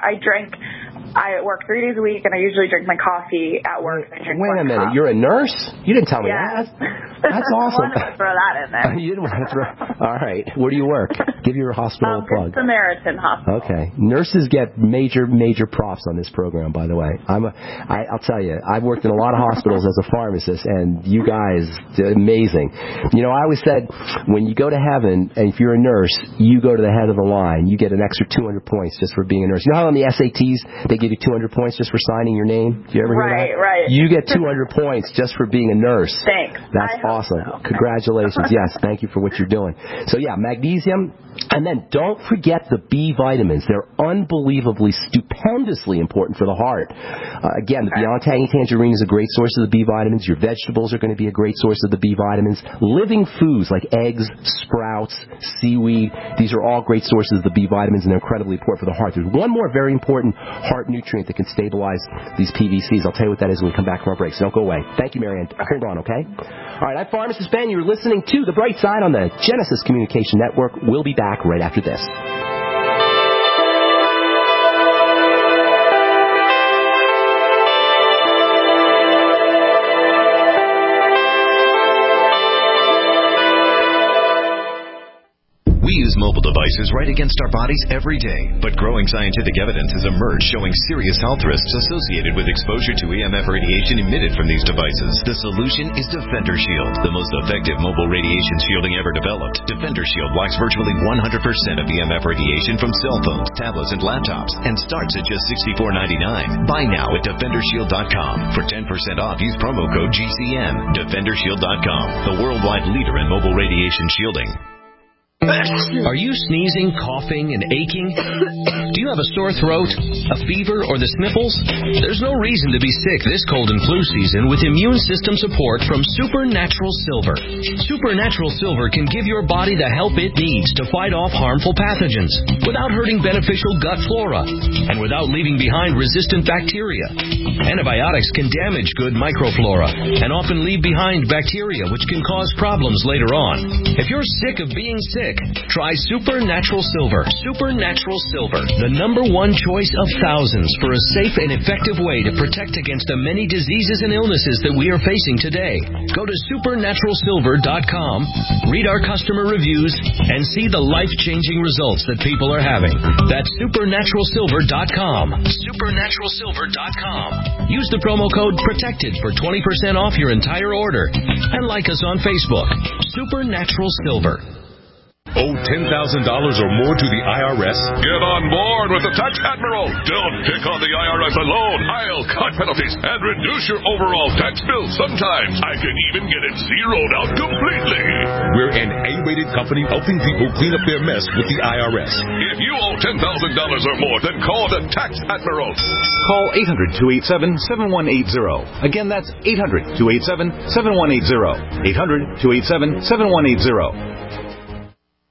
I work 3 days a week, and I usually drink my coffee at work. Wait a minute, you're a nurse? You didn't tell me that. That's awesome. I wanted to throw that in there. You didn't want to throw. All right, where do you work? Give your hospital a plug. Good Samaritan Hospital. Okay, nurses get major props on this program. By the way, I'll tell you, I've worked in a lot of hospitals as a pharmacist, and you guys, amazing. You know, I always said, when you go to heaven, and if you're a nurse, you go to the head of the line. You get an extra 200 points just for being a nurse. You know how on the SATs they give you 200 points just for signing your name? Do you ever hear that? Right. You get 200 points just for being a nurse. Thanks. That's awesome. So. Congratulations. Yes, thank you for what you're doing. So yeah, magnesium. And then don't forget the B vitamins. They're unbelievably, stupendously important for the heart. Again, the Beyond Tangy Tangerine is a great source of the B vitamins. Your vegetables are going to be a great source of the B vitamins. Living foods like eggs, sprouts, seaweed, these are all great sources of the B vitamins, and they're incredibly important for the heart. There's one more very important heart nutrient that can stabilize these PVCs. I'll tell you what that is when we come back from our break, so don't go away. Thank you, Marianne. Hold on, okay? All right, I'm Pharmacist Ben. You're listening to The Bright Side on the Genesis Communication Network. We'll be back right after this. We use mobile devices right against our bodies every day, but growing scientific evidence has emerged showing serious health risks associated with exposure to EMF radiation emitted from these devices. The solution is Defender Shield, the most effective mobile radiation shielding ever developed. Defender Shield blocks virtually 100% of EMF radiation from cell phones, tablets, and laptops, and starts at just $64.99. Buy now at DefenderShield.com. For 10% off, use promo code GCN. DefenderShield.com, the worldwide leader in mobile radiation shielding. Are you sneezing, coughing, and aching? Do you have a sore throat, a fever, or the sniffles? There's no reason to be sick this cold and flu season with immune system support from Supernatural Silver. Supernatural Silver can give your body the help it needs to fight off harmful pathogens without hurting beneficial gut flora and without leaving behind resistant bacteria. Antibiotics can damage good microflora and often leave behind bacteria which can cause problems later on. If you're sick of being sick, try Supernatural Silver. Supernatural Silver, the #1 choice of thousands for a safe and effective way to protect against the many diseases and illnesses that we are facing today. Go to supernaturalsilver.com, read our customer reviews, and see the life-changing results that people are having. That's supernaturalsilver.com. Supernaturalsilver.com. Use the promo code PROTECTED for 20% off your entire order. And like us on Facebook. Supernatural Silver. Owe $10,000 or more to the IRS? Get on board with the Tax Admiral. Don't pick on the IRS alone. I'll cut penalties and reduce your overall tax bill. Sometimes I can even get it zeroed out completely. We're an A-rated company helping people clean up their mess with the IRS. If you owe $10,000 or more, then call the Tax Admiral. Call 800-287-7180. Again, that's 800-287-7180. 800-287-7180.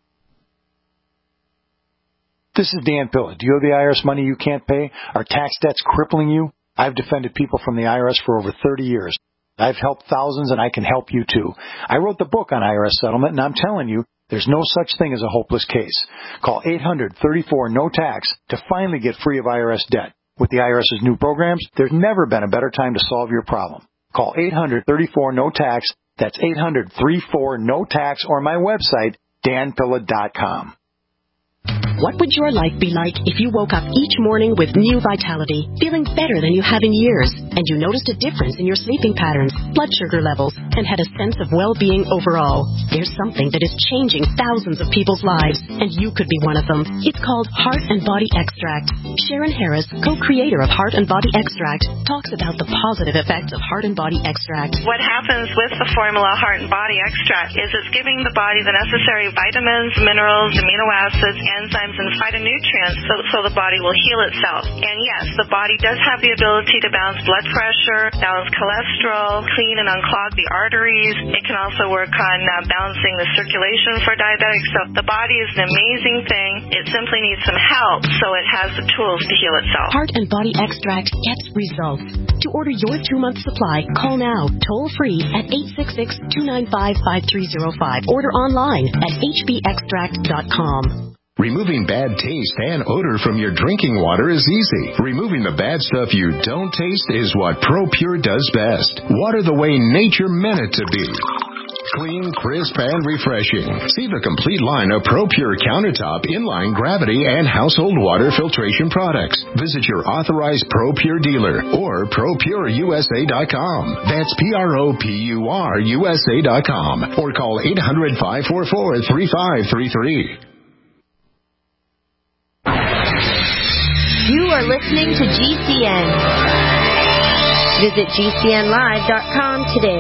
This is Dan Pilla. Do you owe the IRS money you can't pay? Are tax debts crippling you? I've defended people from the IRS for over 30 years. I've helped thousands, and I can help you too. I wrote the book on IRS settlement, and I'm telling you, there's no such thing as a hopeless case. Call 800-34-NO-TAX to finally get free of IRS debt. With the IRS's new programs, there's never been a better time to solve your problem. Call 800-34-NO-TAX. That's 800-34-NO-TAX, or my website, danpilla.com. What would your life be like if you woke up each morning with new vitality, feeling better than you have in years, and you noticed a difference in your sleeping patterns, blood sugar levels, and had a sense of well-being overall? There's something that is changing thousands of people's lives, and you could be one of them. It's called Heart and Body Extract. Sharon Harris, co-creator of Heart and Body Extract, talks about the positive effects of Heart and Body Extract. What happens with the formula Heart and Body Extract is it's giving the body the necessary vitamins, minerals, amino acids, enzymes, and phytonutrients so the body will heal itself. And yes, the body does have the ability to balance blood pressure, balance cholesterol, clean and unclog the arteries. It can also work on balancing the circulation for diabetics. So the body is an amazing thing. It simply needs some help so it has the tools to heal itself. Heart and Body Extract gets results. To order your 2-month supply, call now, toll free at 866-295-5305. Order online at hbextract.com. Removing bad taste and odor from your drinking water is easy. Removing the bad stuff you don't taste is what ProPure does best. Water the way nature meant it to be. Clean, crisp, and refreshing. See the complete line of ProPure countertop, inline, gravity, and household water filtration products. Visit your authorized ProPure dealer or ProPureUSA.com. That's ProPureUSA.com. Or call 800-544-3533. You are listening to GCN. Visit GCNlive.com today.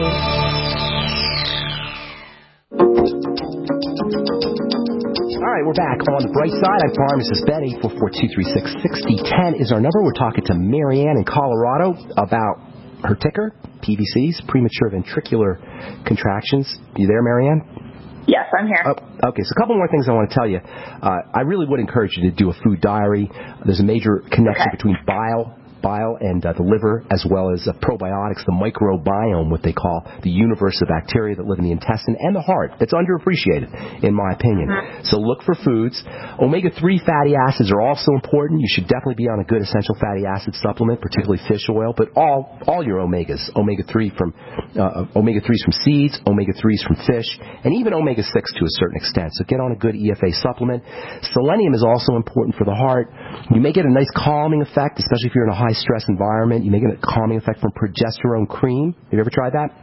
All right, we're back on the bright side. I'm Pharmacist Ben. 844-236-6010 is our number. We're talking to Marianne in Colorado about her ticker, PVCs, premature ventricular contractions. You there, Marianne? Yes, I'm here. Okay, so a couple more things I want to tell you. I really would encourage you to do a food diary. There's a major connection between bile and the liver, as well as probiotics, the microbiome, what they call the universe of bacteria that live in the intestine and the heart. That's underappreciated, in my opinion. So look for foods. Omega-3 fatty acids are also important. You should definitely be on a good essential fatty acid supplement, particularly fish oil, but all your omegas, omega-3s from seeds, omega-3s from fish, and even omega-6 to a certain extent. So get on a good EFA supplement. Selenium is also important for the heart. You may get a nice calming effect, especially if you're in a high-stress environment. You may get a calming effect from progesterone cream. Have you ever tried that?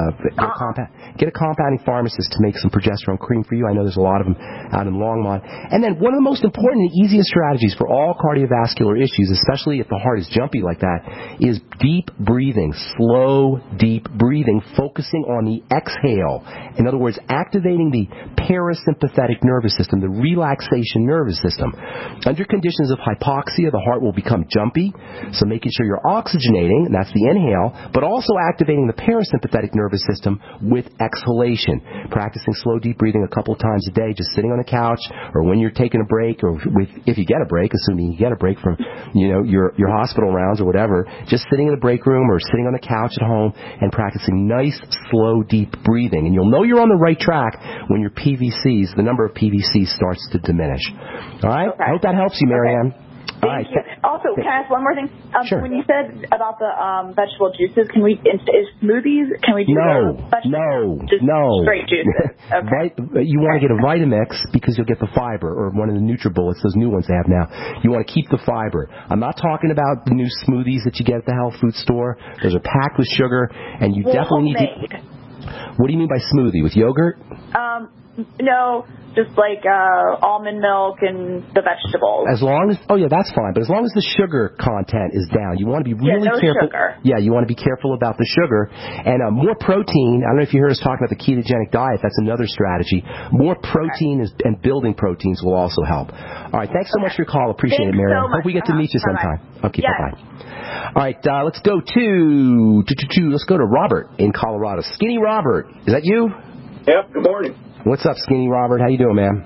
Get a compounding pharmacist to make some progesterone cream for you. I know there's a lot of them out in Longmont. And then one of the most important and easiest strategies for all cardiovascular issues, especially if the heart is jumpy like that, is deep breathing, slow, deep breathing, focusing on the exhale. In other words, activating the parasympathetic nervous system, the relaxation nervous system. Under conditions of hypoxia, the heart will become jumpy, so making sure you're oxygenating, and that's the inhale, but also activating the parasympathetic nervous system with exhalation. Practicing slow, deep breathing a couple of times a day, just sitting on the couch, or when you're taking a break, or if you get a break, assuming you get a break from your hospital rounds or whatever, just sitting in the break room or sitting on the couch at home and practicing nice, slow, deep breathing. And you'll know you're on the right track when your PVCs, the number of PVCs starts to diminish. All right? Okay. I hope that helps you, Marianne. Okay. Thank you. Also, can I ask one more thing? Sure. When you said about the vegetable juices, is smoothies, can we do those? No. Straight juices. Okay. You want to get a Vitamix because you'll get the fiber, or one of the NutriBullets, those new ones they have now. You want to keep the fiber. I'm not talking about the new smoothies that you get at the health food store. Those are packed with sugar, and you definitely need to... What do you mean by smoothie? With yogurt? No, just like almond milk and the vegetables. As long as, that's fine. But as long as the sugar content is down, you want to be really careful. Sugar. Yeah, you want to be careful about the sugar. And more protein. I don't know if you heard us talking about the ketogenic diet. That's another strategy. More protein and building proteins will also help. All right, thanks so much for your call. Appreciate it, Mary. So Hope we get to meet you sometime. Okay, yes. bye-bye. All right, let's go to Robert in Colorado. Skinny Robert, is that you? Yep, good morning. What's up, Skinny Robert? How you doing, man?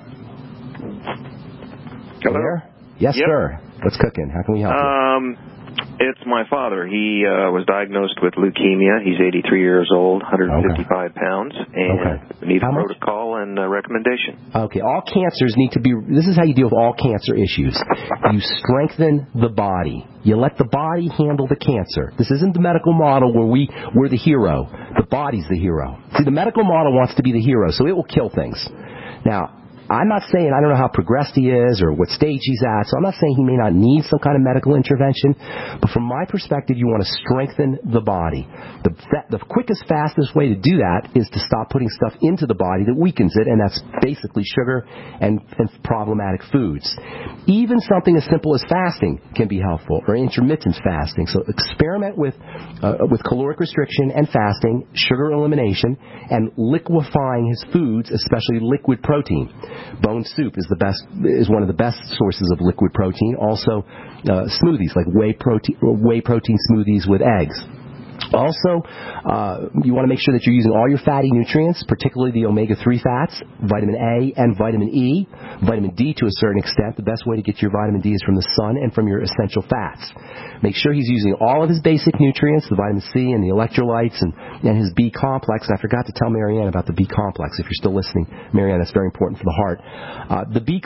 Hello? There? Yes, sir. What's cooking? How can we help you? It's my father. He was diagnosed with leukemia. He's 83 years old, 155 pounds, and needs a protocol and a recommendation. Okay, all cancers need to be, this is how you deal with all cancer issues. You strengthen the body. You let the body handle the cancer. This isn't the medical model where we're the hero. The body's the hero. See, the medical model wants to be the hero, so it will kill things. Now, I'm not saying I don't know how progressed he is or what stage he's at, so I'm not saying he may not need some kind of medical intervention, but from my perspective, you want to strengthen the body. The quickest, fastest way to do that is to stop putting stuff into the body that weakens it, and that's basically sugar and problematic foods. Even something as simple as fasting can be helpful, or intermittent fasting. So experiment with caloric restriction and fasting, sugar elimination, and liquefying his foods, especially liquid protein. Bone soup is one of the best sources of liquid protein. Also, smoothies like whey protein smoothies with eggs. Also, you want to make sure that you're using all your fatty nutrients, particularly the omega-3 fats, vitamin A and vitamin E, vitamin D to a certain extent. The best way to get your vitamin D is from the sun and from your essential fats. Make sure he's using all of his basic nutrients, the vitamin C and the electrolytes and his B complex. And I forgot to tell Marianne about the B complex. If you're still listening, Marianne, that's very important for the heart. The B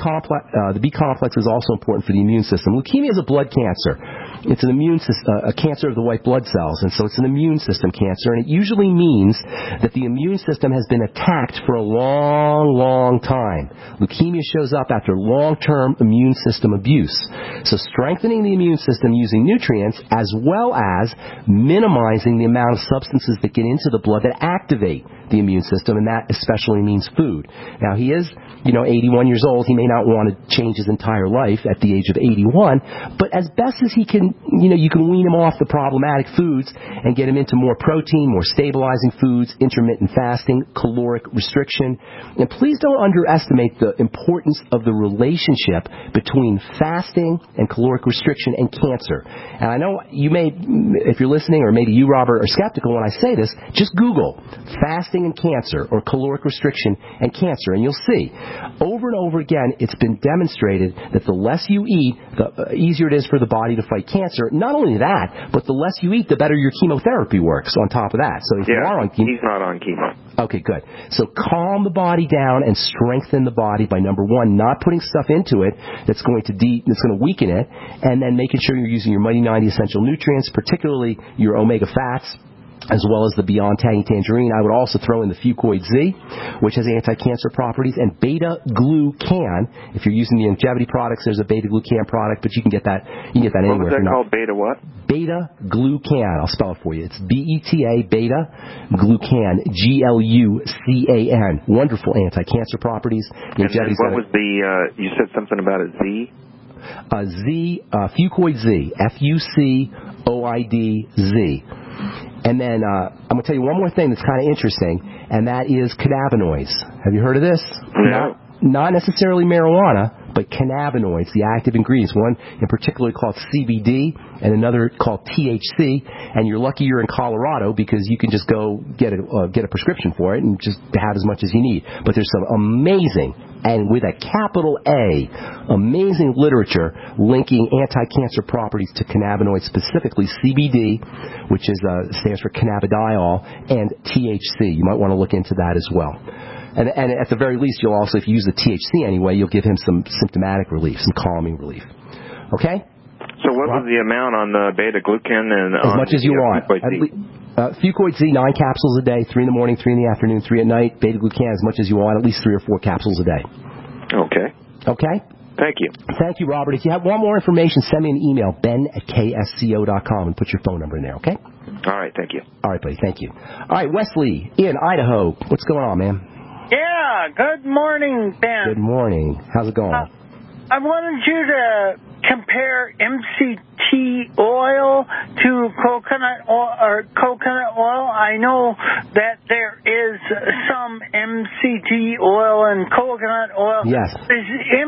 complex is also important for the immune system. Leukemia is a blood cancer. It's an immune a cancer of the white blood cells, and so it's an immune system cancer, and it usually means that the immune system has been attacked for a long, long time. Leukemia shows up after long-term immune system abuse. So strengthening the immune system using nutrients as well as minimizing the amount of substances that get into the blood that activate the immune system, and that especially means food. Now, he is, 81 years old. He may not want to change his entire life at the age of 81, but as best as he can, you can wean him off the problematic foods and get him into more protein, more stabilizing foods, intermittent fasting, caloric restriction. And please don't underestimate the importance of the relationship between fasting and caloric restriction and cancer. And I know you may, if you're listening, or maybe you, Robert, are skeptical when I say this, just Google fasting and cancer or caloric restriction and cancer, and you'll see. Over and over again, it's been demonstrated that the less you eat, the easier it is for the body to fight cancer. Not only that, but the less you eat, the better your chemotherapy works on top of that. So if you are on chemo... He's not on chemo. Okay, good. So calm the body down and strengthen the body by, number one, not putting stuff into it that's going to weaken it, and then making sure you're using your Mighty 90 essential nutrients, particularly your omega fats, as well as the Beyond Tangy Tangerine. I would also throw in the Fucoid Z, which has anti-cancer properties, and beta-glucan. If you're using the longevity products, there's a beta-glucan product, but you can get that anywhere. What was that called? Beta what? Beta-glucan. I'll spell it for you. It's B-E-T-A, beta-glucan, G-L-U-C-A-N. Wonderful anti-cancer properties. And what was you said something about a Z? Fucoid Z, F-U-C-O-I-D-Z. And then I'm going to tell you one more thing that's kind of interesting, and that is cannabinoids. Have you heard of this? No. Not necessarily marijuana, but cannabinoids, the active ingredients. One in particular called CBD and another called THC. And you're lucky you're in Colorado because you can just go get a prescription for it and just have as much as you need. But there's some amazing, and with a capital A, amazing literature linking anti-cancer properties to cannabinoids, specifically CBD, which stands for cannabidiol, and THC. You might want to look into that as well. And at the very least, you'll also, if you use the THC anyway, you'll give him some symptomatic relief, some calming relief. Okay? So what was the amount on the beta-glucan? And as much as you want. Fucoid Z, 9 capsules a day, 3 in the morning, 3 in the afternoon, 3 at night. Beta-glucan, as much as you want, at least 3 or 4 capsules a day. Okay. Okay? Thank you. Thank you, Robert. If you want more information, send me an email, ben@ksco.com, and put your phone number in there, okay? All right, thank you. All right, buddy, thank you. All right, Wesley in Idaho. What's going on, man? Yeah, good morning, Ben. Good morning. How's it going? I wanted you to compare MCT oil to coconut oil. I know that there is some MCT oil and coconut oil. Yes. Is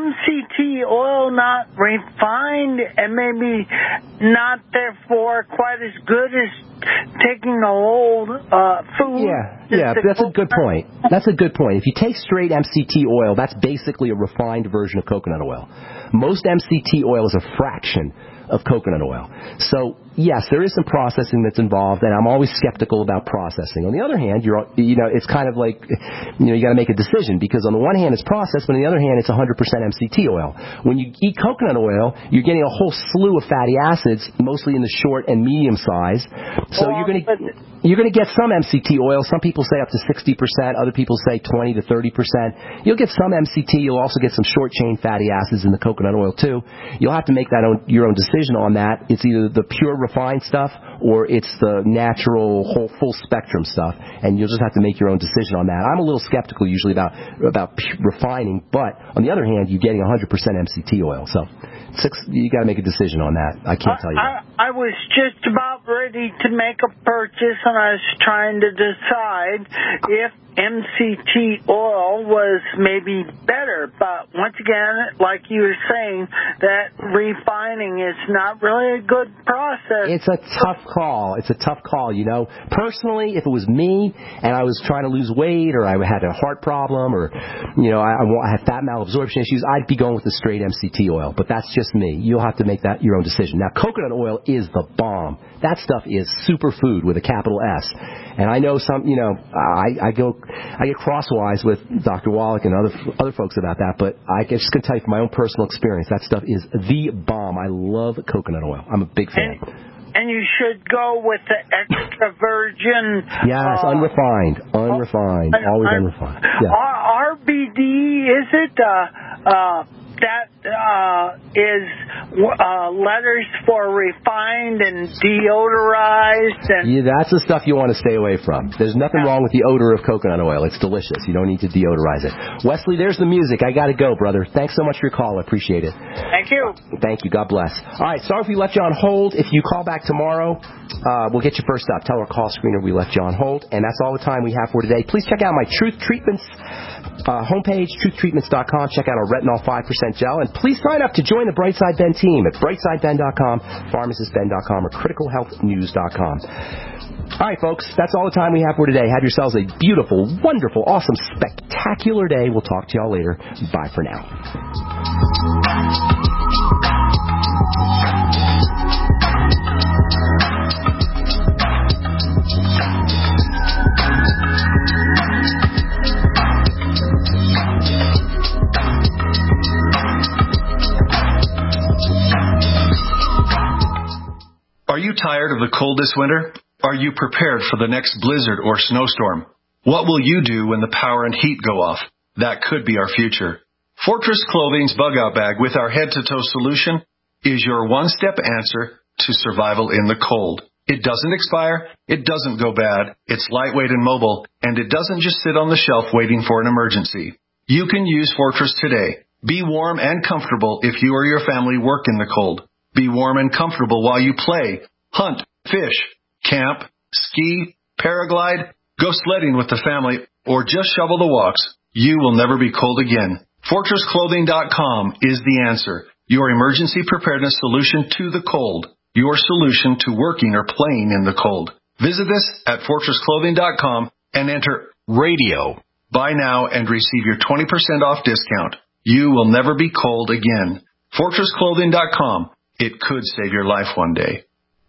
MCT oil not refined and maybe not therefore quite as good as taking the old food? Yeah, that's a good point. That's a good point. If you take straight MCT oil, that's basically a refined version of coconut oil. Most MCT oil is a fraction of coconut oil. So, yes, there is some processing that's involved, and I'm always skeptical about processing. On the other hand, it's kind of like, you got to make a decision, because on the one hand it's processed, but on the other hand it's 100% MCT oil. When you eat coconut oil, you're getting a whole slew of fatty acids, mostly in the short and medium size. So you're going to get some MCT oil. Some people say up to 60%. Other people say 20 to 30%. You'll get some MCT. You'll also get some short-chain fatty acids in the coconut oil, too. You'll have to make your own decision on that. It's either the pure refined stuff or it's the natural whole full spectrum stuff, and you'll just have to make your own decision on that. I'm a little skeptical usually about refining, but on the other hand, you're getting 100% MCT oil, so you got to make a decision on that. I can't tell you that. I was just about ready to make a purchase, and I was trying to decide if MCT oil was maybe better, but once again, like you were saying, that refining is not really a good process. It's a tough call. Personally, if it was me and I was trying to lose weight, or I had a heart problem, or I had fat malabsorption issues, I'd be going with the straight MCT oil. But that's just me. You'll have to make that your own decision. Now, coconut oil is the bomb. That stuff is superfood with a capital S. And I know some, I get crosswise with Dr. Wallach and other folks about that, but I just can tell you from my own personal experience, that stuff is the bomb. I love coconut oil. I'm a big fan. And you should go with the extra virgin. Yes, unrefined, always unrefined. Yeah. RBD, is it? That is letters for refined and deodorized. That's the stuff you want to stay away from. There's nothing wrong with the odor of coconut oil. It's delicious. You don't need to deodorize it. Wesley, there's the music. I got to go, brother. Thanks so much for your call. I appreciate it. Thank you. Thank you. God bless. All right, sorry if we left you on hold. If you call back tomorrow, we'll get you first up. Tell our call screener we left you on hold. And that's all the time we have for today. Please check out my Truth Treatments homepage, truthtreatments.com. Check out our retinol 5% gel, and please sign up to join the Brightside Ben team at brightsideben.com, pharmacistben.com, or criticalhealthnews.com. All right, folks, that's all the time we have for today. Have yourselves a beautiful, wonderful, awesome, spectacular day. We'll talk to y'all later. Bye for now. Are you tired of the cold this winter? Are you prepared for the next blizzard or snowstorm? What will you do when the power and heat go off? That could be our future. Fortress Clothing's Bug Out Bag with our head-to-toe solution is your one-step answer to survival in the cold. It doesn't expire, it doesn't go bad, it's lightweight and mobile, and it doesn't just sit on the shelf waiting for an emergency. You can use Fortress today. Be warm and comfortable if you or your family work in the cold. Be warm and comfortable while you play, hunt, fish, camp, ski, paraglide, go sledding with the family, or just shovel the walks. You will never be cold again. FortressClothing.com is the answer. Your emergency preparedness solution to the cold. Your solution to working or playing in the cold. Visit us at FortressClothing.com and enter radio. Buy now and receive your 20% off discount. You will never be cold again. FortressClothing.com. It could save your life one day.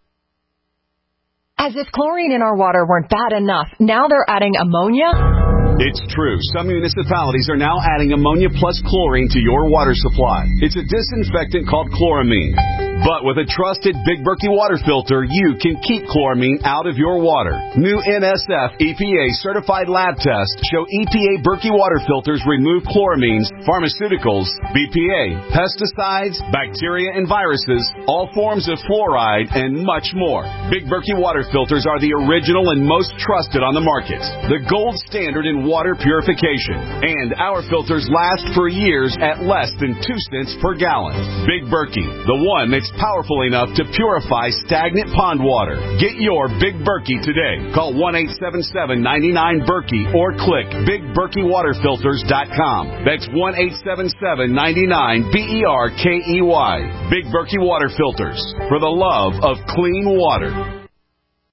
As if chlorine in our water weren't bad enough, now they're adding ammonia? It's true. Some municipalities are now adding ammonia plus chlorine to your water supply. It's a disinfectant called chloramine. But with a trusted Big Berkey water filter, you can keep chloramine out of your water. New NSF EPA certified lab tests show EPA Berkey water filters remove chloramines, pharmaceuticals, BPA, pesticides, bacteria and viruses, all forms of fluoride, and much more. Big Berkey water filters are the original and most trusted on the market. The gold standard in water purification. And our filters last for years at less than 2 cents per gallon. Big Berkey, the one that's powerful enough to purify stagnant pond water. Get your Big Berkey today. Call 1-877-99-BERKEY or click BigBerkeyWaterFilters.com. That's 1-877-99-BERKEY. Big Berkey Water Filters, for the love of clean water.